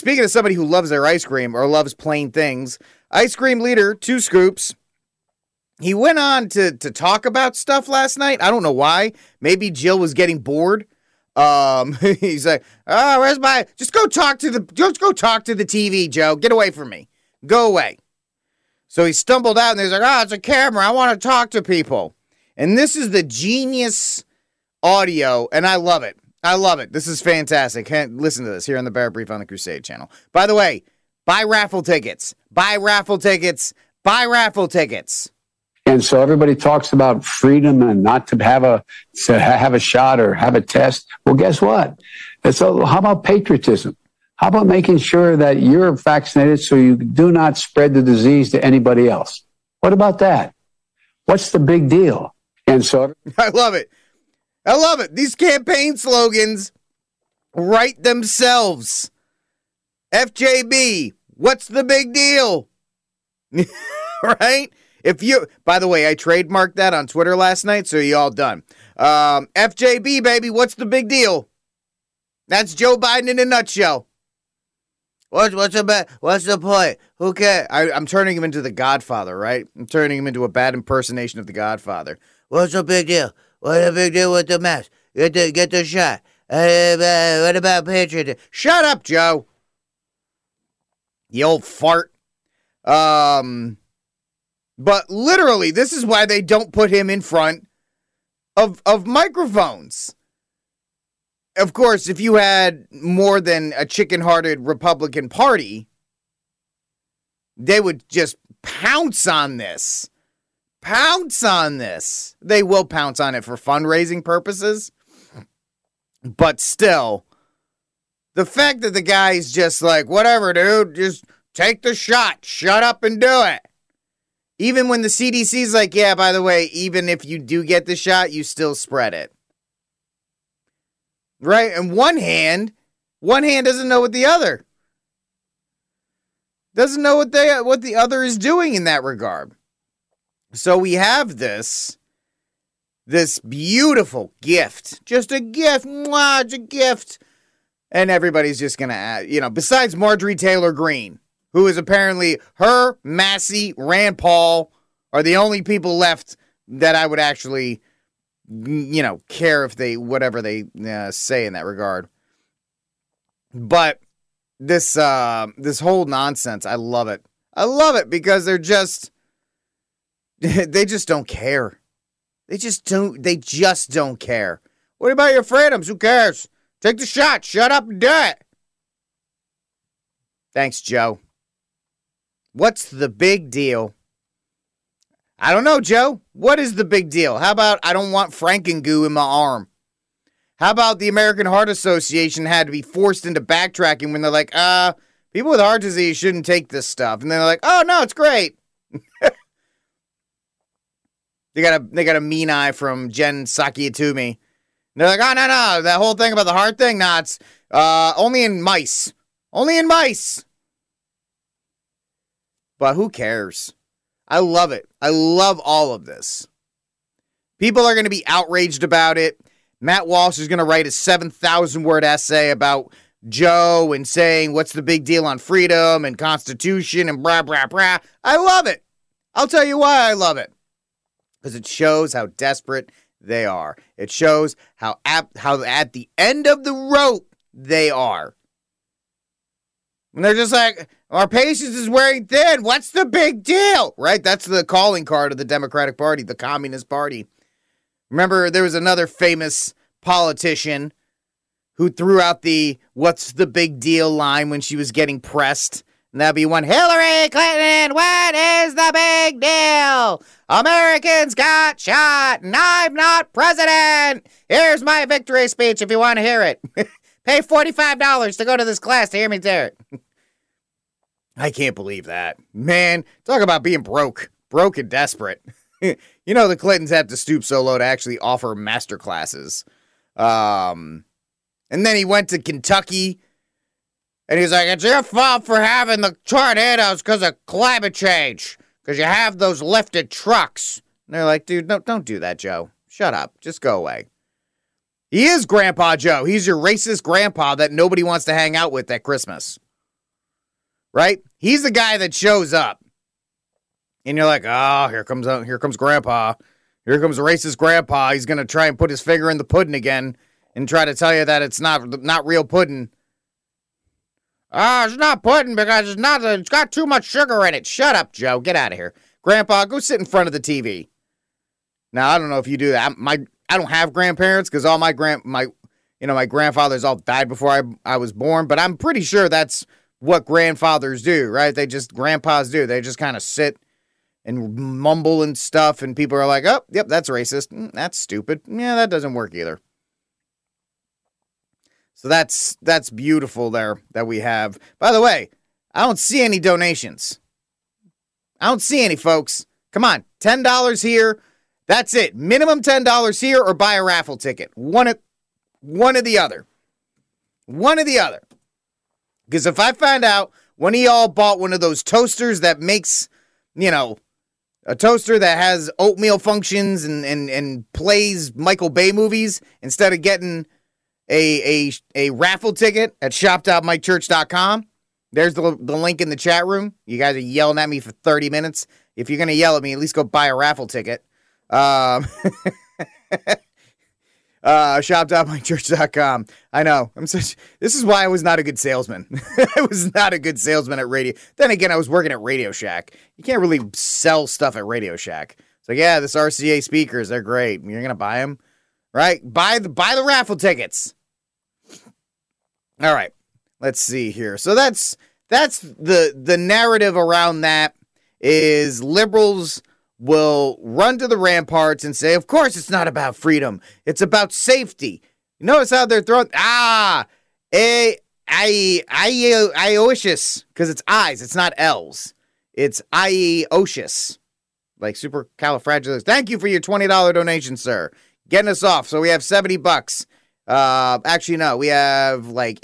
speaking of somebody who loves their ice cream or loves plain things, ice cream leader, 2 Scoops, he went on to talk about stuff last night. I don't know why. Maybe Jill was getting bored. He's like, oh, where's my, just go talk to the TV, Joe. Get away from me. Go away. So he stumbled out and he's like, oh, it's a camera. I want to talk to people. And this is the genius audio, and I love it. I love it. This is fantastic. Listen to this here on the Bear Brief on the Crusade channel. By the way, buy raffle tickets. Buy raffle tickets. Buy raffle tickets. And so everybody talks about freedom and not to have a shot or have a test. Well, guess what? So how about patriotism? How about making sure that you're vaccinated so you do not spread the disease to anybody else? What about that? What's the big deal? And so I love it. I love it. These campaign slogans write themselves. FJB, what's the big deal? Right? By the way, I trademarked that on Twitter last night, so you all done. FJB, baby, what's the big deal? That's Joe Biden in a nutshell. What's the point? Who cares? I'm turning him into the Godfather, right? I'm turning him into a bad impersonation of the Godfather. What's the big deal? What's the big deal with the mask? Get the shot. What about patriotism? Shut up, Joe. You old fart. But literally, this is why they don't put him in front of microphones. Of course, if you had more than a chicken-hearted Republican Party, they would just pounce on this. Pounce on this. They will pounce on it for fundraising purposes. But still, the fact that the guy's just like, whatever, dude, just take the shot. Shut up and do it. Even when the CDC's like, yeah, by the way, even if you do get the shot, you still spread it. Right? And one hand doesn't know what the other. Doesn't know what the other is doing in that regard. So we have this beautiful gift. Just a gift. Mwah, it's a gift. And everybody's just going to, besides Marjorie Taylor Greene, who is apparently her, Massey, Rand Paul are the only people left that I would actually, care if whatever they say in that regard. But this whole nonsense, I love it. I love it because they just don't care. They just don't care. What about your freedoms? Who cares? Take the shot. Shut up and do it. Thanks, Joe. What's the big deal? I don't know, Joe. What is the big deal? How about I don't want Frankengoo in my arm? How about the American Heart Association had to be forced into backtracking when they're like, people with heart disease shouldn't take this stuff. And then they're like, oh, no, it's great. They got a mean eye from Jen Psaki-Atumi. And they're like, oh, no, that whole thing about the heart thing, nah, it's only in mice. Only in mice. But who cares? I love it. I love all of this. People are going to be outraged about it. Matt Walsh is going to write a 7,000-word essay about Joe and saying what's the big deal on freedom and Constitution and blah, blah, blah. I love it. I'll tell you why I love it. Because it shows how desperate they are. It shows how at the end of the rope they are. When they're just like, our patience is wearing thin. What's the big deal? Right? That's the calling card of the Democratic Party, the Communist Party. Remember, there was another famous politician who threw out the what's the big deal line when she was getting pressed. And that'd be one, Hillary Clinton, what is the big deal? Americans got shot and I'm not president. Here's my victory speech if you want to hear it. Pay $45 to go to this class to hear me do it. I can't believe that. Man, talk about being broke and desperate. The Clintons had to stoop so low to actually offer master classes. And then he went to Kentucky, and he's like, it's your fault for having the tornadoes because of climate change, because you have those lifted trucks. And they're like, dude, no, don't do that, Joe. Shut up. Just go away. He is Grandpa Joe. He's your racist grandpa that nobody wants to hang out with at Christmas. right? He's the guy that shows up. And you're like, oh, here comes Grandpa. Here comes racist Grandpa. He's going to try and put his finger in the pudding again and try to tell you that it's not real pudding. It's not pudding because it's got too much sugar in it. Shut up, Joe. Get out of here. Grandpa, go sit in front of the TV. Now, I don't know if you do that. I don't have grandparents because all my grandfathers all died before I was born, but I'm pretty sure that's what grandfathers do, right? Grandpas do. They just kind of sit and mumble and stuff, and people are like, oh, yep, that's racist. That's stupid. Yeah, that doesn't work either. So that's beautiful there that we have. By the way, I don't see any donations. I don't see any, folks. Come on, $10 here. That's it. Minimum $10 here or buy a raffle ticket. One or the other. One or the other. Because if I find out one of y'all bought one of those toasters that makes, a toaster that has oatmeal functions and plays Michael Bay movies instead of getting a raffle ticket at shop.mikechurch.com. There's the link in the chat room. You guys are yelling at me for 30 minutes. If you're going to yell at me, at least go buy a raffle ticket. Shop.mikechurch.com. I know. This is why I was not a good salesman. I was not a good salesman at radio. Then again, I was working at Radio Shack. You can't really sell stuff at Radio Shack. It's like, yeah, this RCA speakers, they're great. You're going to buy them, right? Buy the raffle tickets. All right. Let's see here. So that's the narrative around that is liberals will run to the ramparts and say, of course it's not about freedom. It's about safety. You notice how they're throwing, Iocious, because it's I's, it's not L's. It's Iocious, like supercalifragilistic. Thank you for your $20 donation, sir. Getting us off. So we have $70. Actually, no, we have like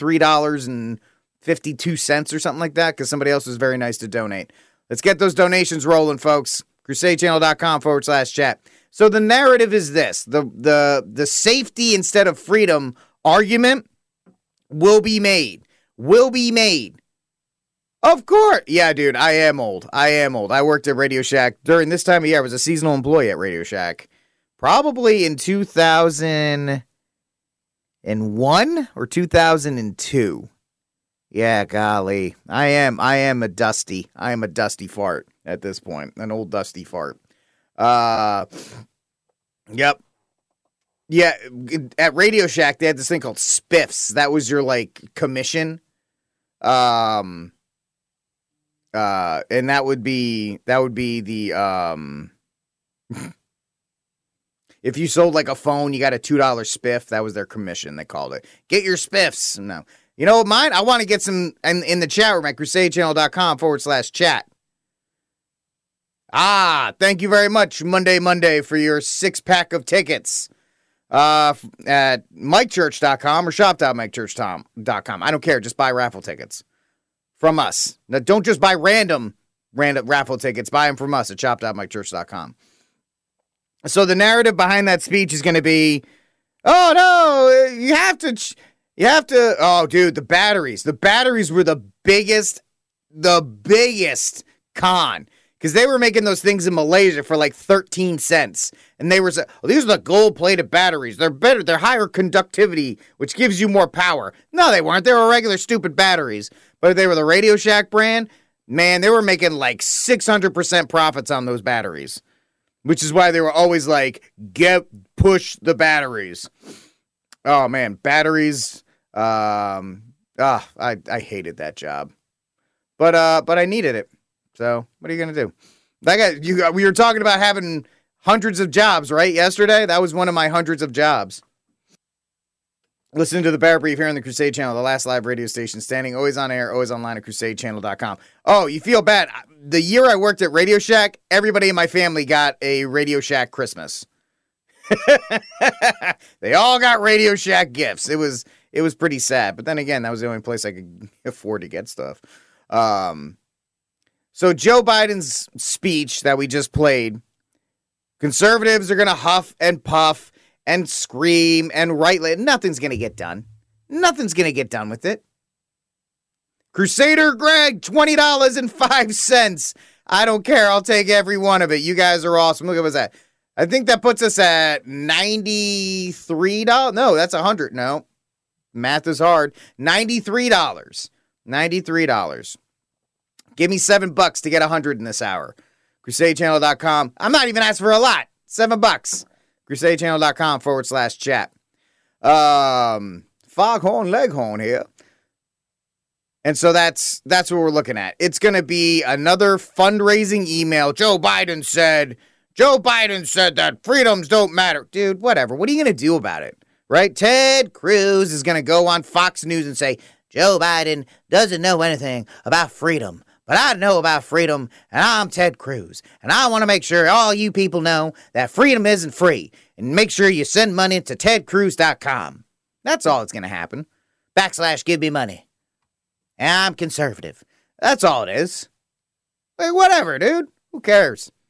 $83.52 or something like that, because somebody else was very nice to donate. Let's get those donations rolling, folks. CrusadeChannel.com/chat. So the narrative is this. The safety instead of freedom argument will be made. Of course. Yeah, dude, I am old. I worked at Radio Shack. During this time of year, I was a seasonal employee at Radio Shack. Probably in 2001 or 2002. Yeah, golly. I am a dusty fart at this point. An old dusty fart. Yep. Yeah, at Radio Shack, they had this thing called spiffs. That was your, commission. And that would be the, if you sold, a phone, you got a $2 spiff. That was their commission, they called it. Get your spiffs. No. You know what, mine? I want to get some in the chat room at crusadechannel.com/chat. Thank you very much, Monday, for your 6-pack of tickets at mikechurch.com or shop.mikechurch.com. I don't care. Just buy raffle tickets from us. Now, don't just buy random raffle tickets. Buy them from us at shop.mikechurch.com. So the narrative behind that speech is going to be, oh, no, you have to, oh, dude, the batteries. The batteries were the biggest con. Because they were making those things in Malaysia for 13 cents. And they were saying, these are the gold-plated batteries. They're better. They're higher conductivity, which gives you more power. No, they weren't. They were regular stupid batteries. But if they were the Radio Shack brand, man, they were making 600% profits on those batteries. Which is why they were always push the batteries. Oh, man, batteries. I hated that job. But I needed it. So, what are you going to do? We were talking about having hundreds of jobs, right? Yesterday? That was one of my hundreds of jobs. Listen to the Bear Brief here on the Crusade Channel, the last live radio station standing, always on air, always online at crusadechannel.com. Oh, you feel bad. The year I worked at Radio Shack, everybody in my family got a Radio Shack Christmas. They all got Radio Shack gifts. It was pretty sad. But then again, that was the only place I could afford to get stuff. So Joe Biden's speech that we just played, conservatives are going to huff and puff and scream and write. Nothing's going to get done. Nothing's going to get done with it. Crusader Greg, $20.05. I don't care. I'll take every one of it. You guys are awesome. Look at what's that. I think that puts us at $93. No, that's 100. No, math is hard. $93. $93. Give me $7 to get 100 in this hour. CrusadeChannel.com. I'm not even asking for a lot. $7. CrusadeChannel.com/chat. Foghorn Leghorn here. And so that's what we're looking at. It's going to be another fundraising email. Joe Biden said that freedoms don't matter. Dude, whatever. What are you going to do about it? Right? Ted Cruz is going to go on Fox News and say, Joe Biden doesn't know anything about freedom. But I know about freedom, and I'm Ted Cruz. And I want to make sure all you people know that freedom isn't free. And make sure you send money to tedcruz.com. That's all that's going to happen. / give me money. And I'm conservative. That's all it is. Like, whatever, dude. Who cares?